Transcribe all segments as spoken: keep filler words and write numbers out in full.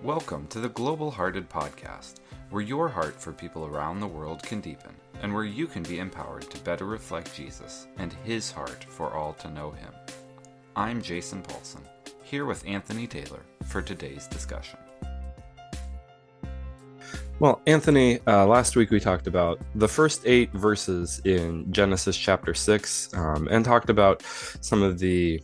Welcome to the Global Hearted Podcast, where your heart for people around the world can deepen, and where you can be empowered to better reflect Jesus and his heart for all to know him. I'm Jason Paulson, here with Anthony Taylor for today's discussion. Well, Anthony, uh, last week we talked about the first eight verses in Genesis chapter six um, and talked about some of the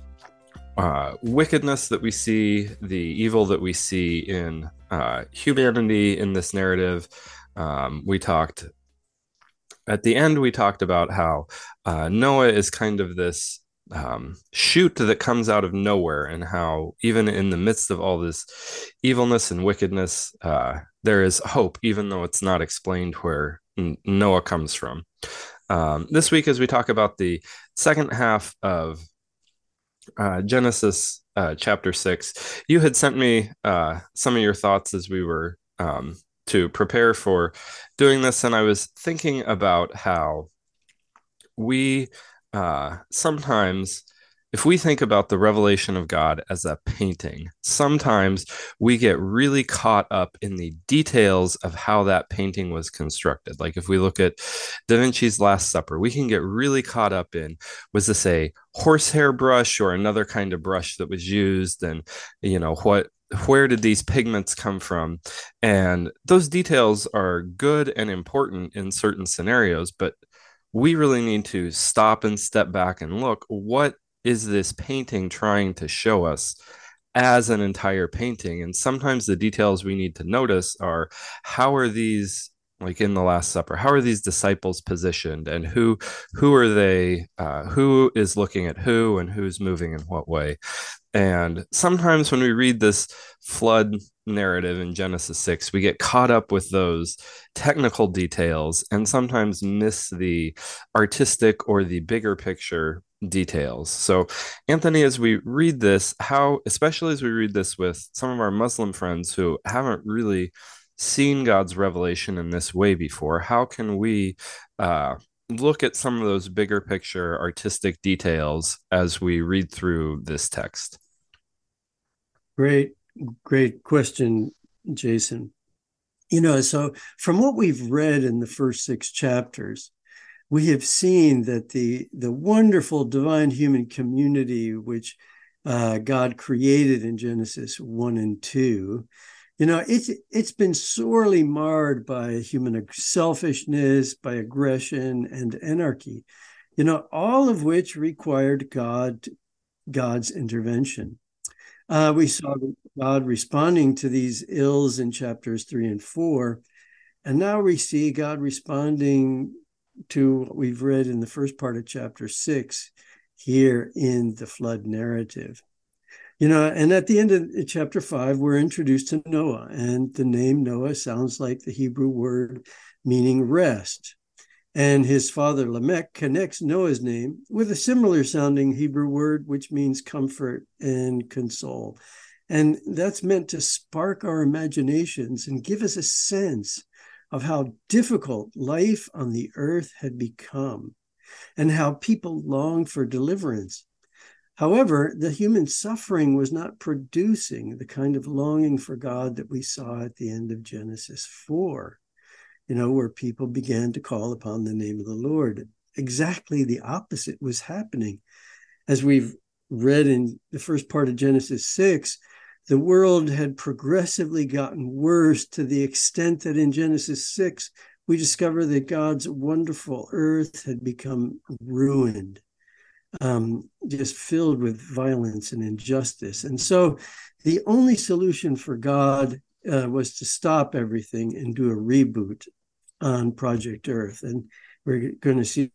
uh, wickedness that we see, the evil that we see in uh, humanity in this narrative. Um, we talked, at the end, we talked about how uh, Noah is kind of this um, shoot that comes out of nowhere, and how even in the midst of all this evilness and wickedness, uh, there is hope, even though it's not explained where Noah comes from. Um, this week, as we talk about the second half of uh, Genesis uh, chapter six, you had sent me uh, some of your thoughts as we were um, to prepare for doing this, and I was thinking about how we uh, sometimes, if we think about the revelation of God as a painting, sometimes we get really caught up in the details of how that painting was constructed. Like if we look at Da Vinci's Last Supper, we can get really caught up in, was this a horsehair brush or another kind of brush that was used? And, you know, what where did these pigments come from? And those details are good and important in certain scenarios, but we really need to stop and step back and look, what is this painting trying to show us as an entire painting? And sometimes the details we need to notice are, how are these, like in the Last Supper, how are these disciples positioned, and who who are they, uh, who is looking at who, and who's moving in what way? And sometimes when we read this flood narrative in Genesis six, we get caught up with those technical details and sometimes miss the artistic or the bigger picture details. So, Anthony, as we read this, how, especially as we read this with some of our Muslim friends who haven't really seen God's revelation in this way before, how can we uh, look at some of those bigger picture artistic details as we read through this text? Great, great question, Jason. You know, so from what we've read in the first six chapters, we have seen that the, the wonderful divine human community, which uh, God created in Genesis one and two, you know, it's, it's been sorely marred by human selfishness, by aggression and anarchy, you know, all of which required God, God's intervention. Uh, we saw God responding to these ills in chapters three and four, and now we see God responding to what we've read in the first part of chapter six here in the flood narrative. You know, and at the end of chapter five, we're introduced to Noah, and the name Noah sounds like the Hebrew word meaning rest. And his father Lamech connects Noah's name with a similar sounding Hebrew word, which means comfort and console. And that's meant to spark our imaginations and give us a sense of how difficult life on the earth had become and how people longed for deliverance. However, the human suffering was not producing the kind of longing for God that we saw at the end of Genesis four. You know, where people began to call upon the name of the Lord. Exactly the opposite was happening. As we've read in the first part of Genesis six, the world had progressively gotten worse to the extent that in Genesis six, we discover that God's wonderful earth had become ruined, um, just filled with violence and injustice. And so the only solution for God uh, was to stop everything and do a reboot on Project Earth, and we're going to see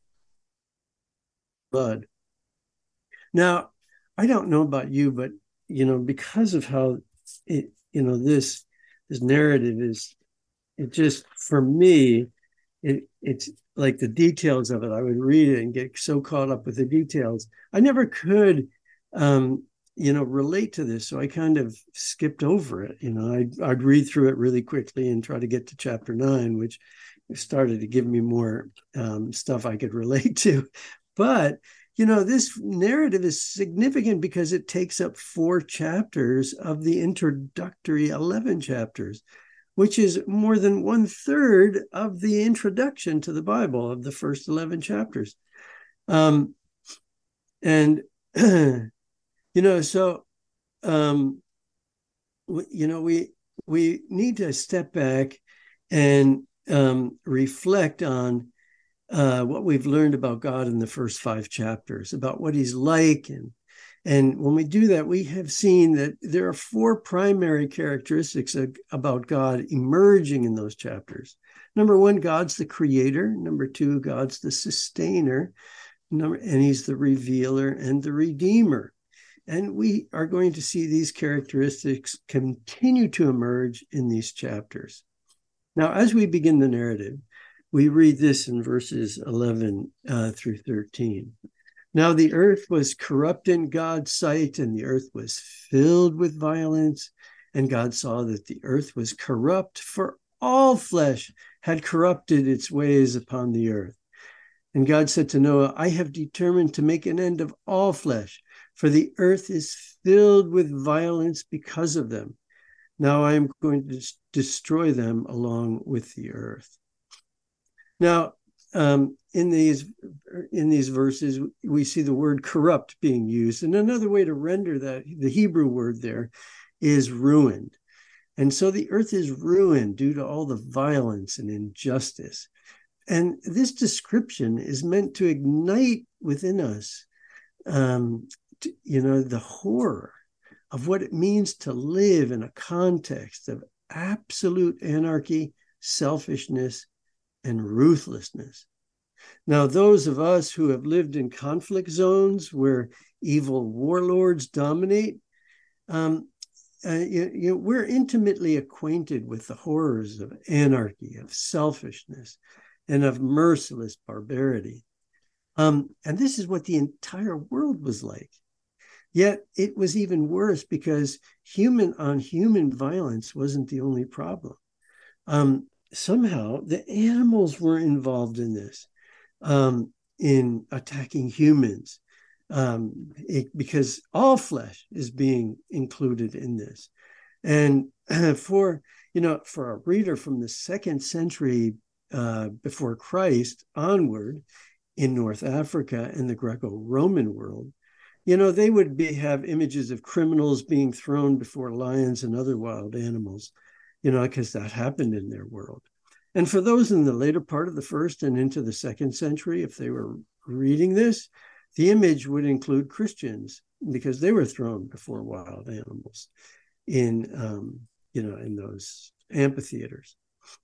blood. Now, I don't know about you, but you know, because of how it, you know, this this narrative is, it just, for me, it it's like the details of it. I would read it and get so caught up with the details. I never could, um, you know, relate to this, so I kind of skipped over it. You know, I'd, I'd read through it really quickly and try to get to chapter nine, which started to give me more um, stuff I could relate to. But you know, this narrative is significant because it takes up four chapters of the introductory eleven chapters, which is more than one third of the introduction to the Bible of the first eleven chapters. Um, and, you know, so, um, you know, we, we need to step back and um, reflect on uh, what we've learned about God in the first five chapters, about what he's like. And, and when we do that, we have seen that there are four primary characteristics of, about God emerging in those chapters. Number one, God's the creator. Number two, God's the sustainer. Number, and he's the revealer and the redeemer. And we are going to see these characteristics continue to emerge in these chapters. Now, as we begin the narrative, we read this in verses eleven uh, through thirteen. Now the earth was corrupt in God's sight, and the earth was filled with violence. And God saw that the earth was corrupt, for all flesh had corrupted its ways upon the earth. And God said to Noah, I have determined to make an end of all flesh, for the earth is filled with violence because of them. Now I am going to destroy them along with the earth. Now, um, in these in these verses, we see the word corrupt being used. And another way to render that, the Hebrew word there, is ruined. And so the earth is ruined due to all the violence and injustice. And this description is meant to ignite within us, um, to, you know, the horror of what it means to live in a context of absolute anarchy, selfishness, and ruthlessness. Now, those of us who have lived in conflict zones where evil warlords dominate, um, uh, you, you know, we're intimately acquainted with the horrors of anarchy, of selfishness, and of merciless barbarity. Um, and this is what the entire world was like. Yet it was even worse because human on human violence wasn't the only problem. Um, somehow the animals were involved in this, um, in attacking humans, um, it, because all flesh is being included in this. And for, you know, for a reader from the second century uh, before Christ onward in North Africa and the Greco-Roman world, you know, they would be, have images of criminals being thrown before lions and other wild animals, you know, because that happened in their world. And for those in the later part of the first and into the second century, if they were reading this, the image would include Christians because they were thrown before wild animals in, um, you know, in those amphitheaters.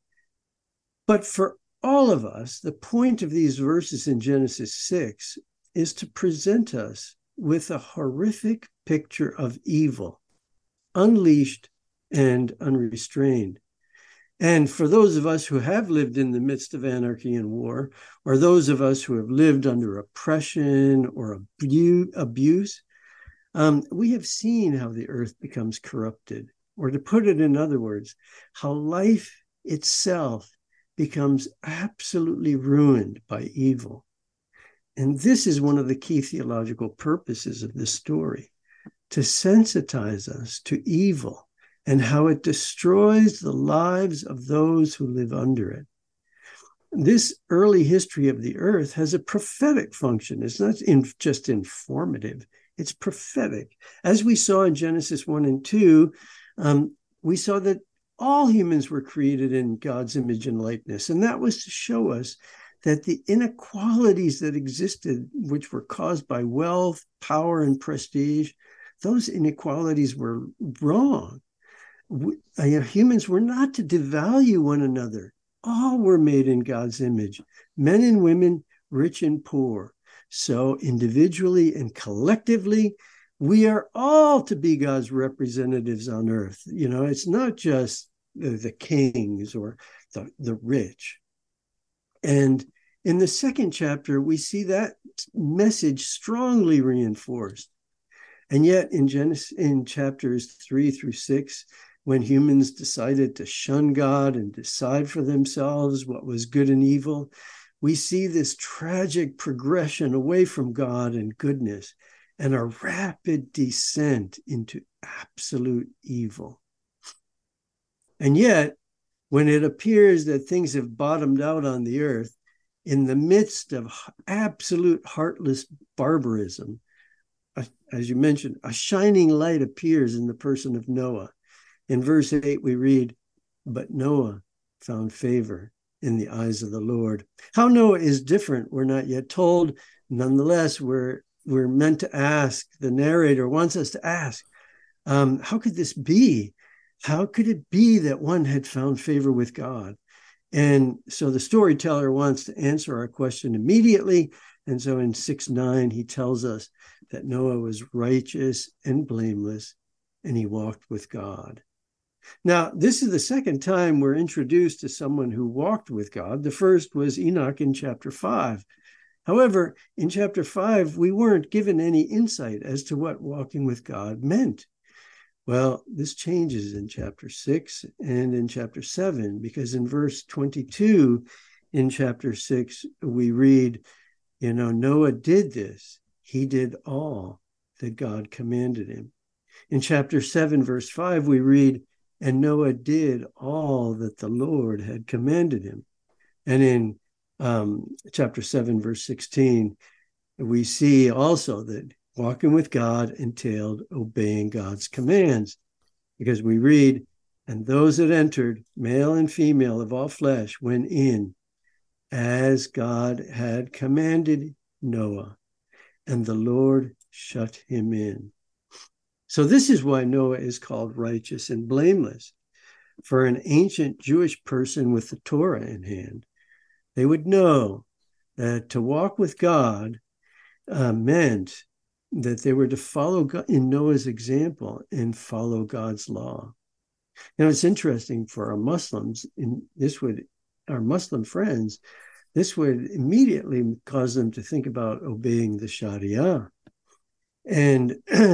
But for all of us, the point of these verses in Genesis six is to present us with a horrific picture of evil, unleashed and unrestrained. And for those of us who have lived in the midst of anarchy and war, or those of us who have lived under oppression or abu- abuse, um, we have seen how the earth becomes corrupted, or to put it in other words, how life itself becomes absolutely ruined by evil. And this is one of the key theological purposes of this story, to sensitize us to evil and how it destroys the lives of those who live under it. This early history of the earth has a prophetic function. It's not in, just informative, it's prophetic. As we saw in Genesis one and two, um, we saw that all humans were created in God's image and likeness. And that was to show us that the inequalities that existed, which were caused by wealth, power, and prestige, those inequalities were wrong. We, uh, humans were not to devalue one another. All were made in God's image, men and women, rich and poor. So individually and collectively, we are all to be God's representatives on earth. You know, it's not just the, the kings or the, the rich. And in the second chapter, we see that message strongly reinforced. And yet in Genesis, in chapters three through six, when humans decided to shun God and decide for themselves what was good and evil, we see this tragic progression away from God and goodness and a rapid descent into absolute evil. And yet, when it appears that things have bottomed out on the earth, in the midst of absolute heartless barbarism, as you mentioned, a shining light appears in the person of Noah. In verse eight, we read, "But Noah found favor in the eyes of the Lord." How Noah is different, we're not yet told. Nonetheless, we're, we're meant to ask, the narrator wants us to ask, um, how could this be? How could it be that one had found favor with God? And so the storyteller wants to answer our question immediately. And so in six nine, he tells us that Noah was righteous and blameless, and he walked with God. Now, this is the second time we're introduced to someone who walked with God. The first was Enoch in chapter five. However, in chapter five, we weren't given any insight as to what walking with God meant. Well, this changes in chapter six and in chapter seven, because in verse twenty-two in chapter six, we read, you know, Noah did this. He did all that God commanded him. In chapter seven, verse five, we read, and Noah did all that the Lord had commanded him. And in um, chapter seven, verse sixteen, we see also that walking with God entailed obeying God's commands, because we read, and those that entered, male and female of all flesh, went in as God had commanded Noah, and the Lord shut him in. So this is why Noah is called righteous and blameless. For an ancient Jewish person with the Torah in hand, they would know that to walk with God uh, meant that they were to follow God in Noah's example and follow God's law. Now, it's interesting for our Muslims, and this would, our Muslim friends, this would immediately cause them to think about obeying the Sharia. And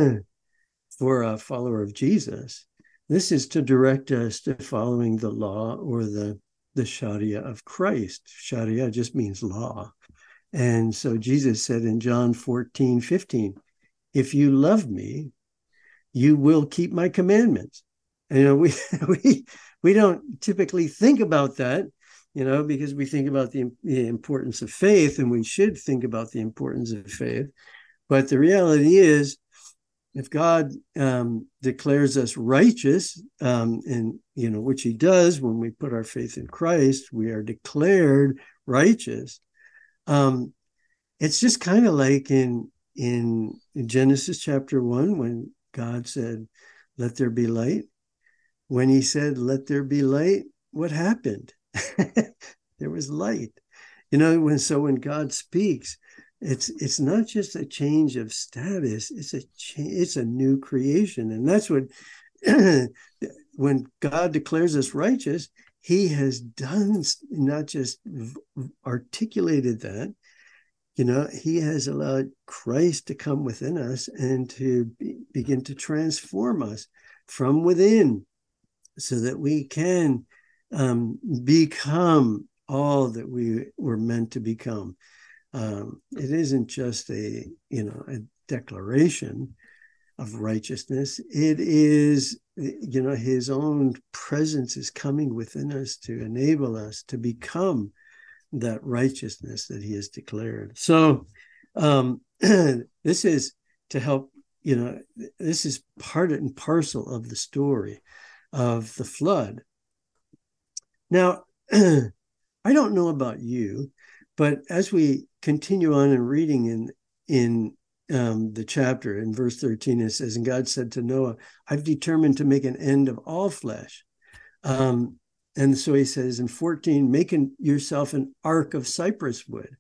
for a follower of Jesus, this is to direct us to following the law or the, the Sharia of Christ. Sharia just means law. And so Jesus said in John fourteen fifteen, if you love me, you will keep my commandments. And, you know, we, we, we don't typically think about that, you know, because we think about the, the importance of faith, and we should think about the importance of faith. But the reality is, if God um, declares us righteous, um, and, you know, which he does when we put our faith in Christ, we are declared righteous. Um, it's just kind of like in, in Genesis chapter one, when God said, let there be light. When he said, let there be light, what happened? There was light. You know, when so when God speaks, it's it's not just a change of status, it's a cha- it's a new creation. And that's what, when God declares us righteous, he has done, not just articulated that, you know, he has allowed Christ to come within us and to be, begin to transform us from within, so that we can um, become all that we were meant to become. Um, it isn't just a, you know, a declaration of righteousness. It is, you know, his own presence is coming within us to enable us to become that righteousness that he has declared. So um, this is to help, you know, this is part and parcel of the story of the flood. Now, I don't know about you, but as we continue on in reading in, in um, the chapter, in verse thirteen, it says, and God said to Noah, I've determined to make an end of all flesh. Um, and so he says in fourteen, making yourself an ark of cypress wood.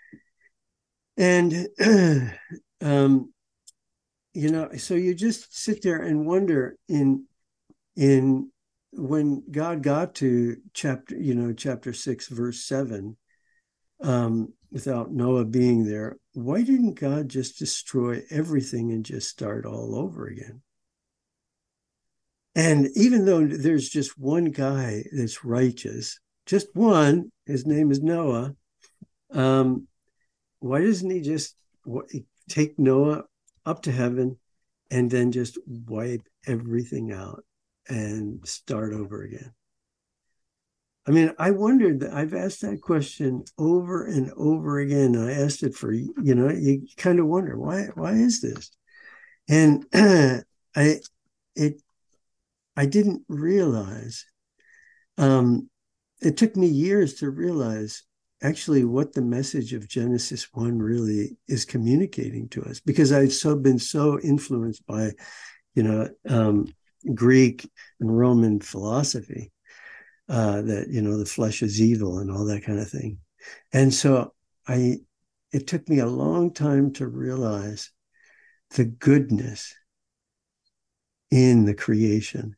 And, um, you know, so you just sit there and wonder in, in when God got to chapter, you know, chapter six, verse seven, um, without Noah being there, why didn't God just destroy everything and just start all over again? And even though there's just one guy that's righteous, just one, his name is Noah, Um, why doesn't he just take Noah up to heaven and then just wipe everything out and start over again? I mean, I wondered that. I've asked that question over and over again. I asked it for, you know, you kind of wonder why, why is this? And I, it, I didn't realize, um, it took me years to realize actually what the message of Genesis one really is communicating to us, because I've so been so influenced by, you know, um, Greek and Roman philosophy, uh, that, you know, the flesh is evil and all that kind of thing. And so I, it took me a long time to realize the goodness in the creation.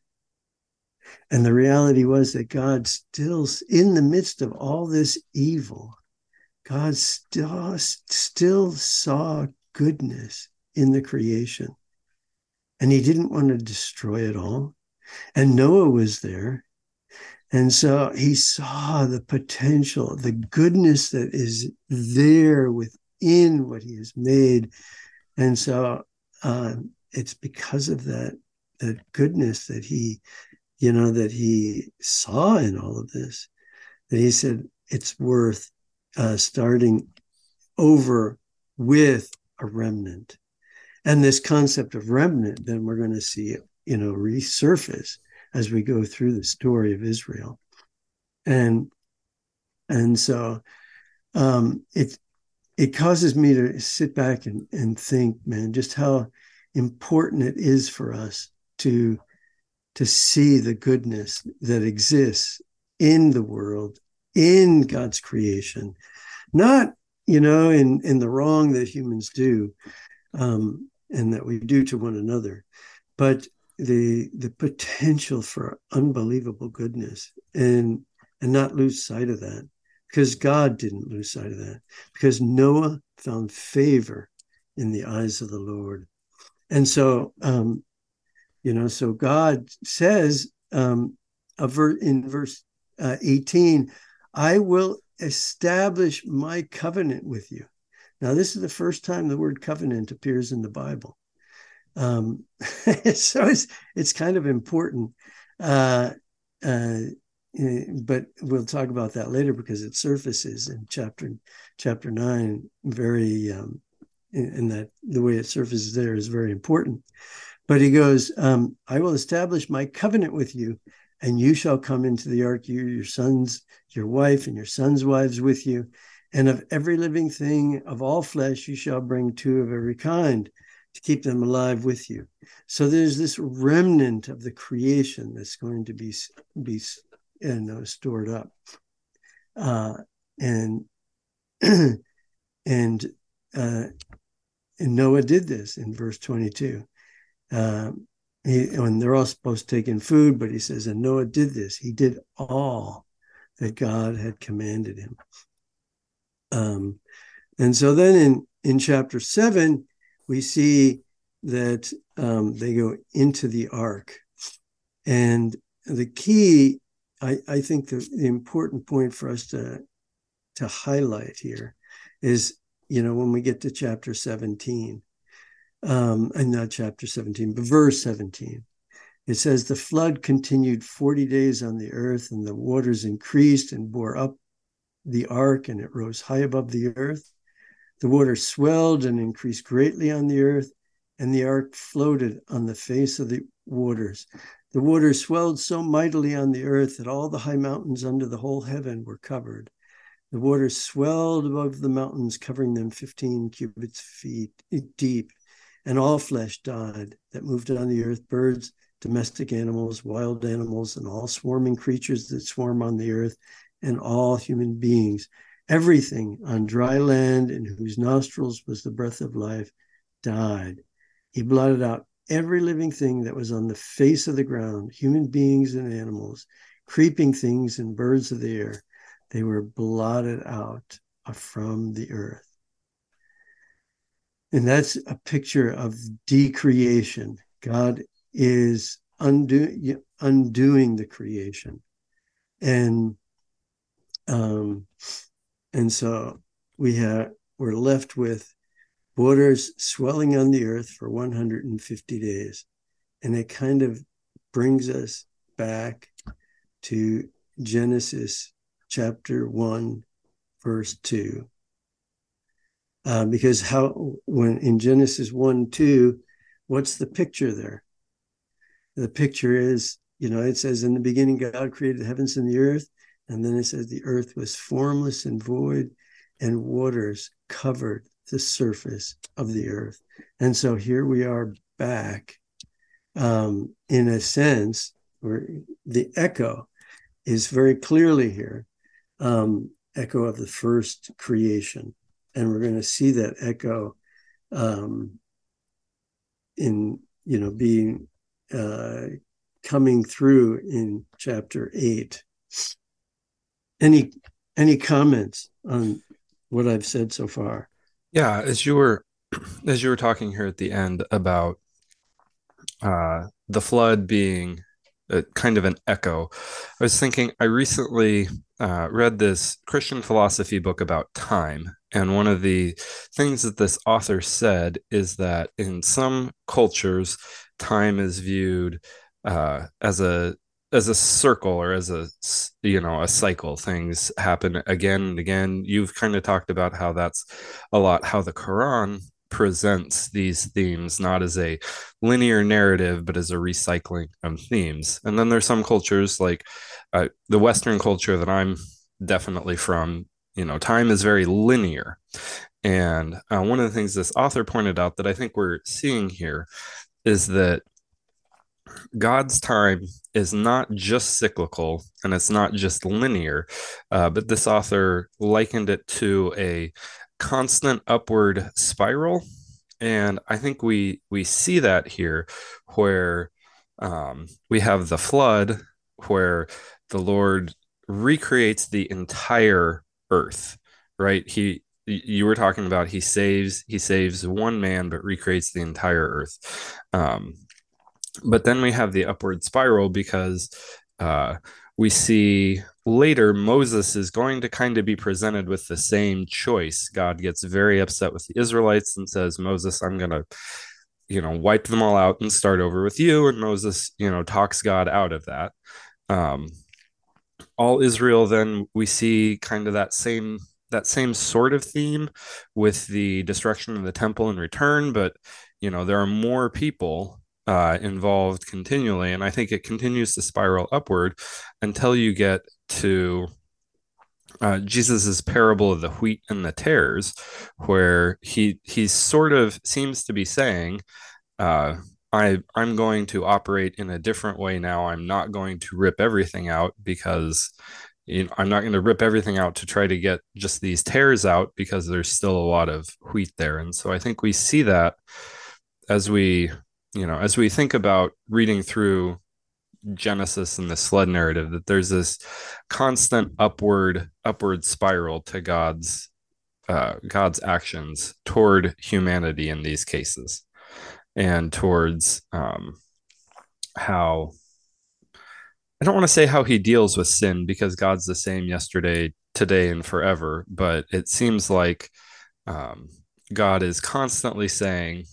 And the reality was that God still, in the midst of all this evil, God still, still saw goodness in the creation. And he didn't want to destroy it all. And Noah was there. And so he saw the potential, the goodness that is there within what he has made. And so uh, it's because of that, that goodness that he, you know, that he saw in all of this, that he said it's worth uh, starting over with a remnant. And this concept of remnant, then we're going to see it, you know, resurface as we go through the story of Israel. And and so um, it it causes me to sit back and, and think, man, just how important it is for us to to see the goodness that exists in the world, in God's creation, not, you know, in, in the wrong that humans do, um, and that we do to one another, but the the potential for unbelievable goodness, and and not lose sight of that, because God didn't lose sight of that, because Noah found favor in the eyes of the Lord. And so, um, you know, so God says um, in verse uh, eighteen, I will establish my covenant with you. Now, this is the first time the word covenant appears in the Bible. Um, so it's, it's kind of important. Uh, uh, but we'll talk about that later, because it surfaces in chapter chapter nine very, um, and that the way it surfaces there is very important. But he goes, um, I will establish my covenant with you, and you shall come into the ark, you, your sons, your wife, and your sons' wives with you. And of every living thing of all flesh, you shall bring two of every kind to keep them alive with you. So there's this remnant of the creation that's going to be, be you know, stored up. Uh, and and, uh, and Noah did this in verse twenty-two. Uh, he, when they're all supposed to take in food, but he says, and Noah did this. He did all that God had commanded him. Um, and so then in, in chapter seven, we see that um, they go into the ark. And the key, I, I think the, the important point for us to, to highlight here is, you know, when we get to chapter seventeen, um, and not chapter seventeen, but verse seventeen, it says, the flood continued forty days on the earth, and the waters increased and bore up the ark, and it rose high above the earth. The water swelled and increased greatly on the earth, and the ark floated on the face of the waters. The waters swelled so mightily on the earth that all the high mountains under the whole heaven were covered. The waters swelled above the mountains, covering them fifteen cubits feet deep, and all flesh died that moved on the earth, birds, domestic animals, wild animals, and all swarming creatures that swarm on the earth, and all human beings. Everything on dry land in whose nostrils was the breath of life died. He blotted out every living thing that was on the face of the ground, human beings and animals, creeping things and birds of the air. They were blotted out from the earth. And that's a picture of decreation. God is undo, undoing the creation. And um, and so we have we're left with waters swelling on the earth for one hundred fifty days. And it kind of brings us back to Genesis chapter one, verse two. Uh, because how when in Genesis one, two, what's the picture there? The picture is, you know, it says, in the beginning, God created the heavens and the earth. And then it says the earth was formless and void, and waters covered the surface of the earth. And so here we are back, um, in a sense, where the echo is very clearly here, um, echo of the first creation. And we're going to see that echo um, in, you know, being uh, coming through in chapter eight. Any any comments on what I've said so far? Yeah, as you were as you were talking here at the end about uh, the flood being a, kind of an echo, I was thinking I recently uh, read this Christian philosophy book about time. And one of the things that this author said is that in some cultures, time is viewed uh, as a as a circle or as a you know a cycle. Things happen again and again. You've kind of talked about how that's a lot how the Quran presents these themes, not as a linear narrative, but as a recycling of themes. And then there's some cultures like uh, the Western culture that I'm definitely from. You know, time is very linear. And uh, one of the things this author pointed out that I think we're seeing here is that God's time is not just cyclical and it's not just linear, uh, but this author likened it to a constant upward spiral. And I think we we see that here where um, we have the flood, where the Lord recreates the entire earth, right? He you were talking about he saves he saves one man but recreates the entire earth. Um, but then we have the upward spiral because uh, we see later Moses is going to kind of be presented with the same choice. God gets very upset with the Israelites and says, Moses, I'm going to, you know, wipe them all out and start over with you. And Moses, you know, talks God out of that. Um, all Israel, then we see kind of that same that same sort of theme with the destruction of the temple in return, but you know there are more people uh, involved continually, and I think it continues to spiral upward until you get to uh, Jesus's parable of the wheat and the tares, where he he sort of seems to be saying, uh, I I'm going to operate in a different way now. I'm not going to rip everything out because you know, I'm not going to rip everything out to try to get just these tares out because there's still a lot of wheat there. And so I think we see that as we, you know, as we think about reading through Genesis and the flood narrative, that there's this constant upward upward spiral to God's uh, God's actions toward humanity in these cases, and towards um, how I don't want to say how he deals with sin because God's the same yesterday, today, and forever. But it seems like um, God is constantly saying,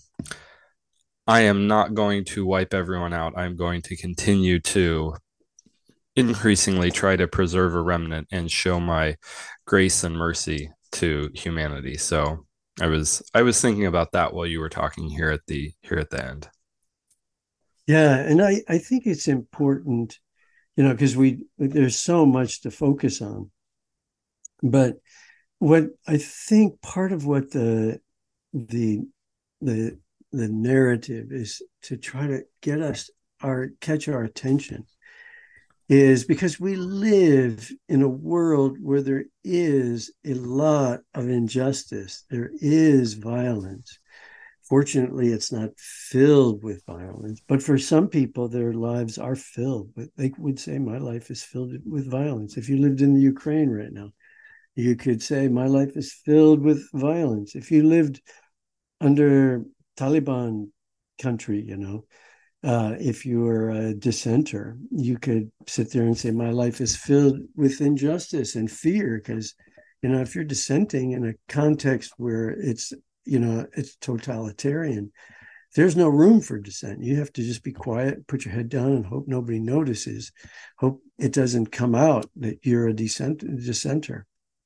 I am not going to wipe everyone out. I'm going to continue to increasingly try to preserve a remnant and show my grace and mercy to humanity. So I was I was thinking about that while you were talking here at the here at the end. Yeah, and I, I think it's important, you know, because we there's so much to focus on. But what I think part of what the the the the narrative is to try to get us our catch our attention is because we live in a world where there is a lot of injustice. There is violence. Fortunately, it's not filled with violence, but for some people, their lives are filled. But they would say, my life is filled with violence. If you lived in the Ukraine right now, you could say, my life is filled with violence. If you lived under Taliban country, you know, uh, if you were a dissenter, you could sit there and say, my life is filled with injustice and fear because, You know, if you're dissenting in a context where it's, you know, it's totalitarian, there's no room for dissent. You have to just be quiet, put your head down, and hope nobody notices. Hope it doesn't come out that you're a dissent, dissenter.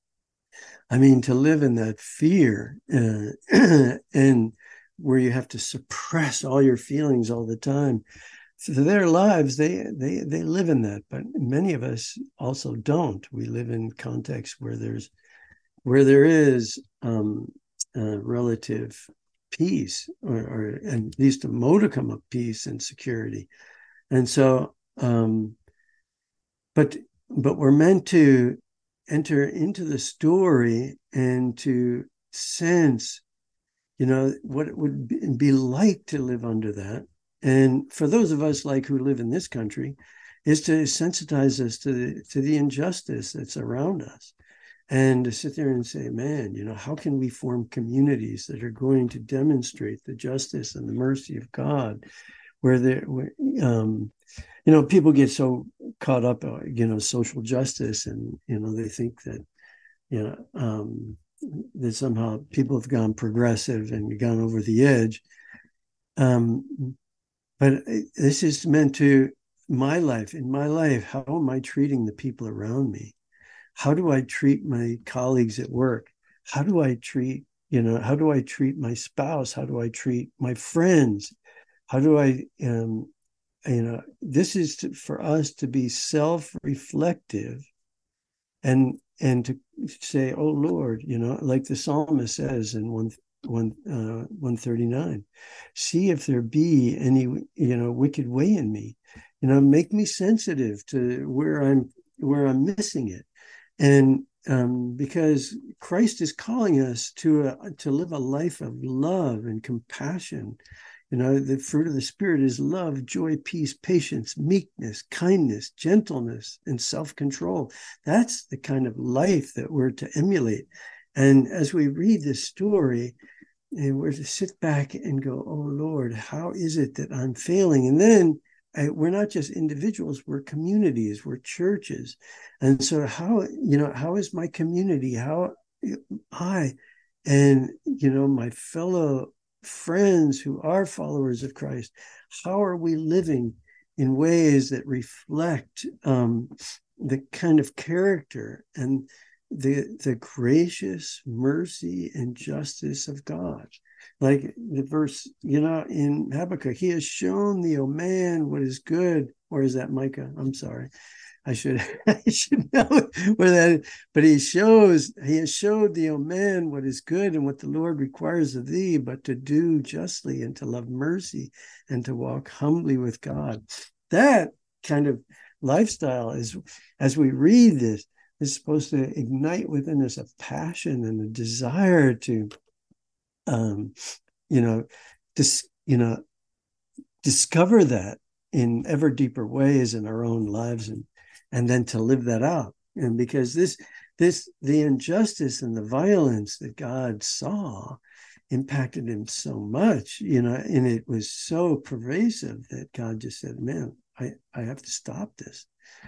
I mean, to live in that fear uh, and where you have to suppress all your feelings all the time. So their lives, they they they live in that, but many of us also don't. We live in contexts where there's where there is um, uh, relative peace, or, or at least a modicum of peace and security, and so. Um, but but we're meant to enter into the story and to sense, you know, what it would be like to live under that. And for those of us like who live in this country, is to sensitize us to the, to the injustice that's around us, and to sit there and say, man, you know, how can we form communities that are going to demonstrate the justice and the mercy of God, where there, um, you know, people get so caught up, uh, you know, social justice, and you know, they think that, you know, um, that somehow people have gone progressive and gone over the edge. Um, but this is meant to my life. In my life, how am I treating the people around me? How do I treat my colleagues at work? How do I treat, you know, how do I treat my spouse? How do I treat my friends? How do I, um, you know, this is to, for us to be self-reflective, and and to say, oh Lord, you know, like the psalmist says in one one uh, one thirty-nine, see if there be any, you know, wicked way in me, you know, make me sensitive to where I'm where I'm missing it, and um, because Christ is calling us to a, to live a life of love and compassion. You know, the fruit of the Spirit is love, joy, peace, patience, meekness, kindness, gentleness, and self-control. That's the kind of life that we're to emulate. And as we read this story, and we're to sit back and go, oh, Lord, how is it that I'm failing? And then I, we're not just individuals, we're communities, we're churches. And so how, you know, how is my community? How I and, you know, my fellow friends who are followers of Christ, how are we living in ways that reflect um, the kind of character and the the gracious mercy and justice of God? Like the verse, you know, in Habakkuk, he has shown thee, O man, what is good. Or is that Micah? I'm sorry. I should I should know where that is. But he shows, he has showed thee, O man, what is good and what the Lord requires of thee, but to do justly and to love mercy and to walk humbly with God. That kind of lifestyle is, as we read this, is supposed to ignite within us a passion and a desire to, um, you know, dis, you know, discover that in ever deeper ways in our own lives, and and then to live that out. And because this, this, the injustice and the violence that God saw impacted him so much, you know, and it was so pervasive that God just said, man, I, I have to stop this.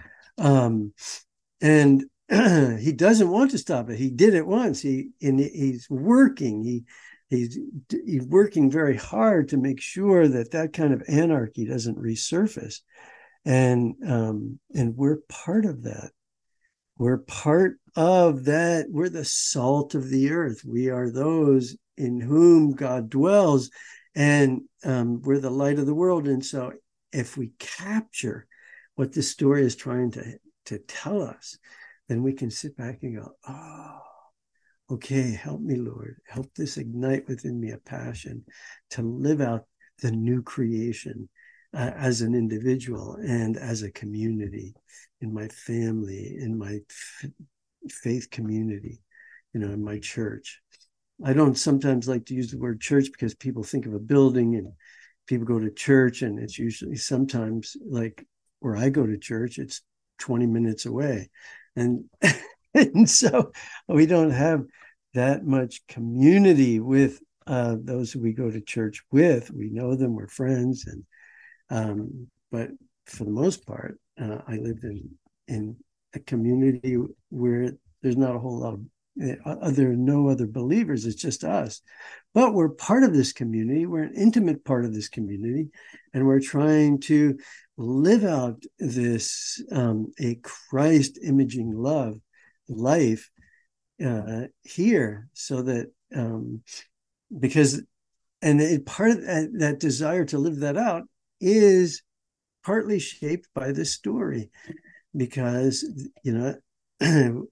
Um, and he doesn't want to stop it. He did it once. He, and he's working, he, he's, he's working very hard to make sure that that kind of anarchy doesn't resurface. And um, and we're part of that. We're part of that. We're the salt of the earth. We are those in whom God dwells, and um, we're the light of the world. And so if we capture what this story is trying to, to tell us, then we can sit back and go, oh, okay, help me, Lord. Help this ignite within me a passion to live out the new creation. Uh, as an individual and as a community, in my family, in my f- faith community, you know, in my church. I don't sometimes like to use the word church because people think of a building and people go to church, and it's usually sometimes like where I go to church, it's twenty minutes away. And, and so we don't have that much community with uh, those who we go to church with. We know them, we're friends, and Um, but for the most part, uh, I lived in in a community where there's not a whole lot of There are no other believers. It's just us. But we're part of this community. We're an intimate part of this community. And we're trying to live out this um, a Christ imaging love life uh, here, so that um, because and it, part of that, that desire to live that out is partly shaped by this story, because you know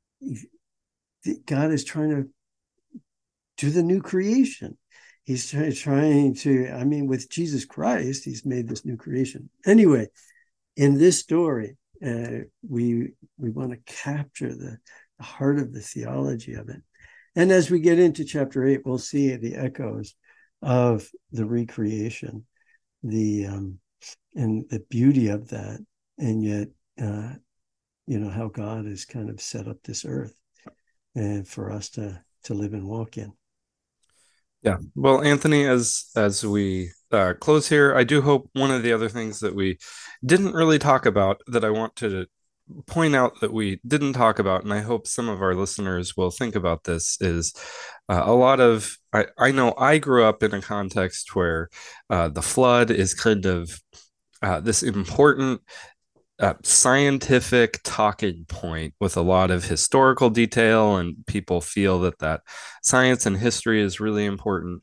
God is trying to do the new creation. He's try, trying to, I mean, with Jesus Christ, he's made this new creation. Anyway, in this story, uh, we we want to capture the, the heart of the theology of it. And as we get into chapter eight, we'll see the echoes of the recreation, the um, and the beauty of that, and yet, uh, you know, how God has kind of set up this earth and for us to to live and walk in. Yeah. Well, Anthony, as as we uh, close here, I do hope one of the other things that we didn't really talk about that I want to point out that we didn't talk about, and I hope some of our listeners will think about this, is uh, a lot of, I, I know I grew up in a context where uh, the flood is kind of uh, this important uh, scientific talking point with a lot of historical detail, and people feel that that science and history is really important.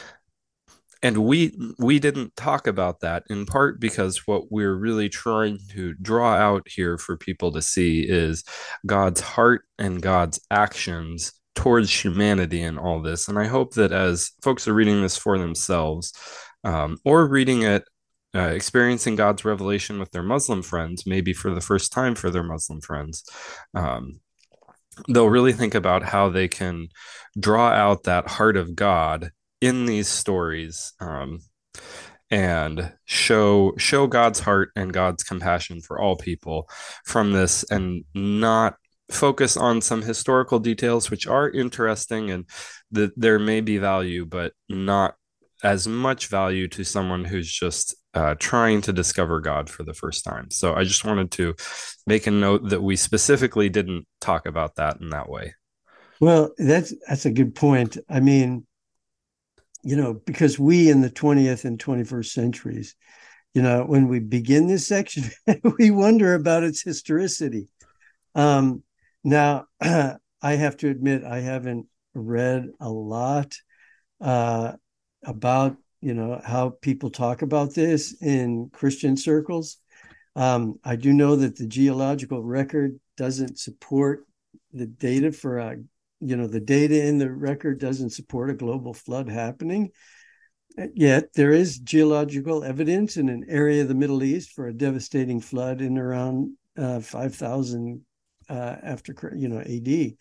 And we we didn't talk about that, in part because what we're really trying to draw out here for people to see is God's heart and God's actions towards humanity in all this. And I hope that as folks are reading this for themselves, um, or reading it, uh, experiencing God's revelation with their Muslim friends, maybe for the first time for their Muslim friends, um, they'll really think about how they can draw out that heart of God in these stories, um, and show show God's heart and God's compassion for all people from this, and not focus on some historical details which are interesting and that there may be value, but not as much value to someone who's just uh, trying to discover God for the first time. So I just wanted to make a note that we specifically didn't talk about that in that way. Well, that's that's a good point. I mean, you know, because we in the twentieth and twenty-first centuries, you know, when we begin this section, we wonder about its historicity. Um, now, I have to admit, I haven't read a lot uh, about, you know, how people talk about this in Christian circles. Um, I do know that the geological record doesn't support the data for a, you know, the data in the record doesn't support a global flood happening. Yet there is geological evidence in an area of the Middle East for a devastating flood in around uh, five thousand uh, after, you know, A D.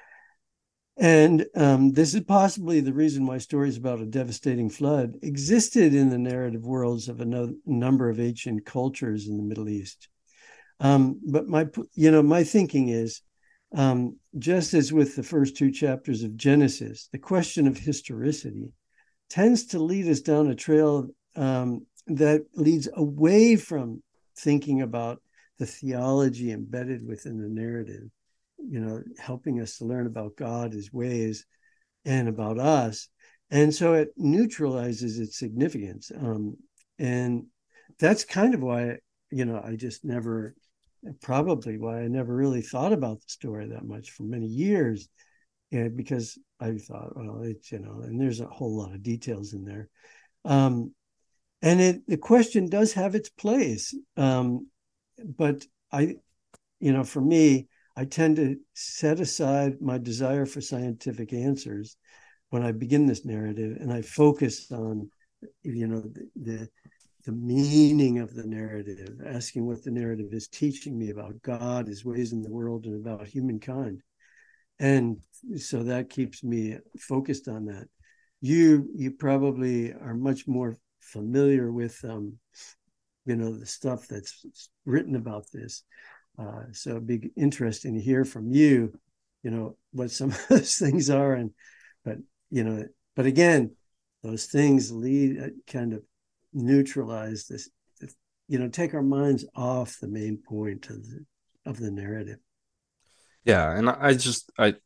And um, this is possibly the reason why stories about a devastating flood existed in the narrative worlds of a no, number of ancient cultures in the Middle East. Um, but my, you know, my thinking is, um, just as with the first two chapters of Genesis, the question of historicity tends to lead us down a trail um, that leads away from thinking about the theology embedded within the narrative, you know, helping us to learn about God, his ways, and about us. And so it neutralizes its significance. Um, and that's kind of why, you know, I just never, probably why I never really thought about the story that much for many years. And because I thought, well, it's, you know, and there's a whole lot of details in there. Um, and it, the question does have its place. Um, but I, you know, for me, I tend to set aside my desire for scientific answers when I begin this narrative, and I focus on, you know, the, the, the meaning of the narrative, asking what the narrative is teaching me about God, his ways in the world, and about humankind. And so that keeps me focused on that. You you probably are much more familiar with, um, you know, the stuff that's written about this. Uh, so it'd be interesting to hear from you, you know, what some of those things are. And, but, you know, but again, those things lead, uh, kind of neutralize this, you know, take our minds off the main point of the, of the narrative. Yeah, and I just I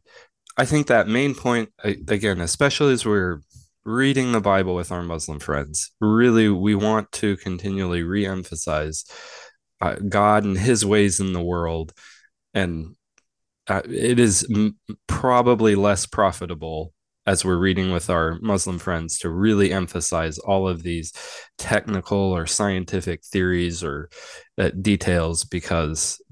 I think that main point, again, especially as we're reading the Bible with our Muslim friends, really we want to continually re-emphasize uh, God and his ways in the world. And uh, it is m- probably less profitable as we're reading with our Muslim friends to really emphasize all of these technical or scientific theories or uh, details, because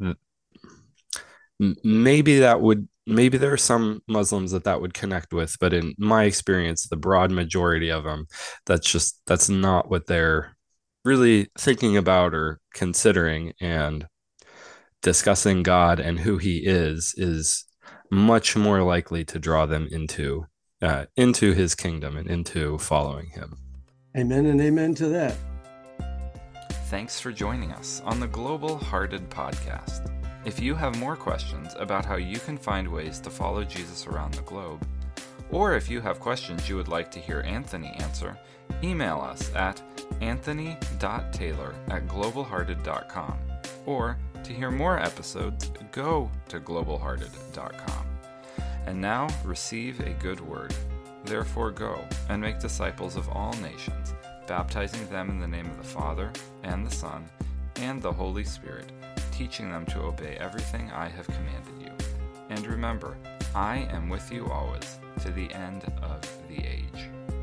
maybe that would maybe there are some Muslims that that would connect with, but in my experience, the broad majority of them, that's just that's not what they're really thinking about or considering. And discussing God and who he is is much more likely to draw them into uh, into his kingdom and into following him. Amen and amen to that. Thanks for joining us on the Global Hearted Podcast. If you have more questions about how you can find ways to follow Jesus around the globe, or if you have questions you would like to hear Anthony answer, email us at anthony dot taylor at global hearted dot com. Or, to hear more episodes, go to global hearted dot com. And now, receive a good word. Therefore go, and make disciples of all nations, baptizing them in the name of the Father, and the Son, and the Holy Spirit, teaching them to obey everything I have commanded you. And remember, I am with you always, to the end of the age.